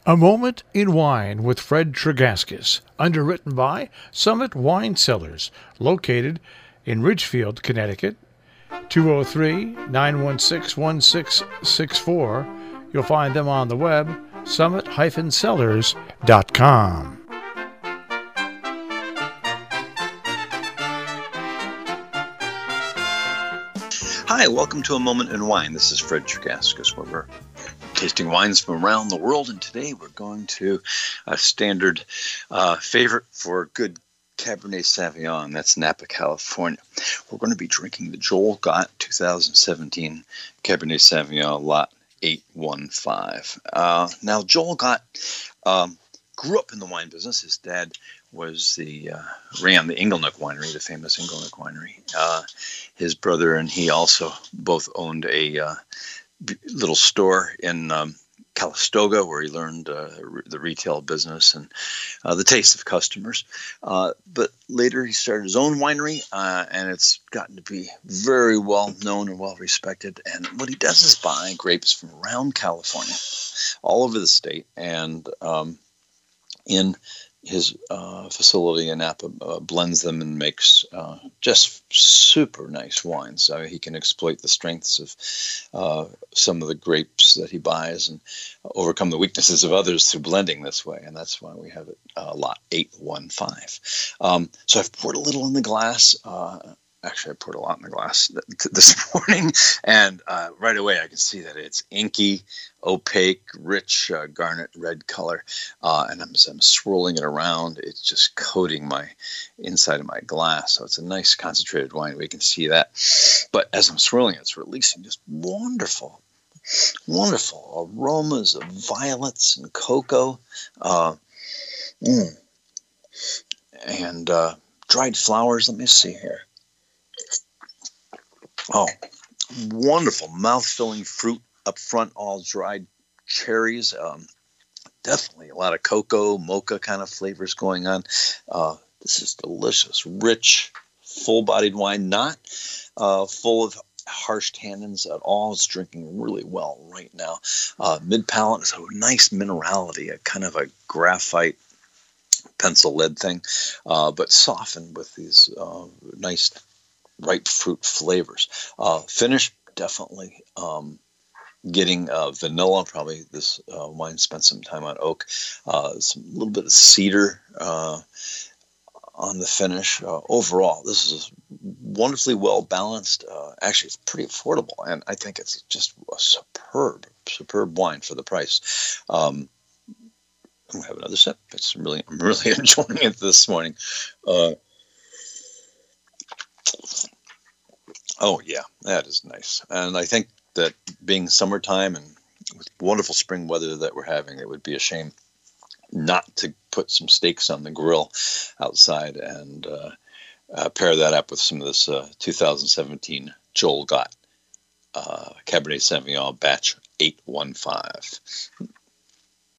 A Moment in Wine with Fred Tregaskis, underwritten by Summit Wine Cellars, located in Ridgefield, Connecticut, 203-916-1664. You'll find them on the web, summit-cellars.com. Hi, welcome to A Moment in Wine. This is Fred Tregaskis, where we're tasting wines from around the world, and today we're going to a standard favorite for good Cabernet Sauvignon. That's Napa, California. We're going to be drinking the Joel Gott 2017 Cabernet Sauvignon Lot 815. Now, Joel Gott grew up in the wine business. His dad was ran the Inglenook Winery, the famous Inglenook Winery. His brother and he also both owned a little store in Calistoga, where he learned the retail business and the taste of customers. But later he started his own winery, and it's gotten to be very well known and well respected. And what he does is buy grapes from around California, all over the state, and in his facility in Napa blends them and makes just super nice wines. He can exploit the strengths of some of the grapes that he buys and overcome the weaknesses of others through blending this way. And that's why we have it Lot 815. So I've poured a little in the glass. Actually, I poured a lot in the glass this morning, and right away I can see that it's inky, opaque, rich, garnet red color. And as I'm swirling it around, it's just coating my inside of my glass. So it's a nice concentrated wine. We can see that. But as I'm swirling it, it's releasing just wonderful aromas of violets and cocoa, and dried flowers. Let me see here. Oh, wonderful mouth-filling fruit up front, all dried cherries. Definitely a lot of cocoa, mocha kind of flavors going on. This is delicious, rich, full-bodied wine, not full of harsh tannins at all. It's drinking really well right now. Mid-palate, so nice minerality, a kind of a graphite pencil lead thing, but softened with these nice ripe fruit flavors. Finish, definitely getting vanilla. Probably this wine spent some time on oak. Some little bit of cedar on the finish. Overall, this is wonderfully well balanced. Actually, it's pretty affordable, and I think it's just a superb wine for the price. I'm gonna have another sip. I'm really enjoying it this morning. Oh, yeah, that is nice. And I think that being summertime and with wonderful spring weather that we're having, it would be a shame not to put some steaks on the grill outside and pair that up with some of this 2017 Joel Gott Cabernet Sauvignon Batch 815.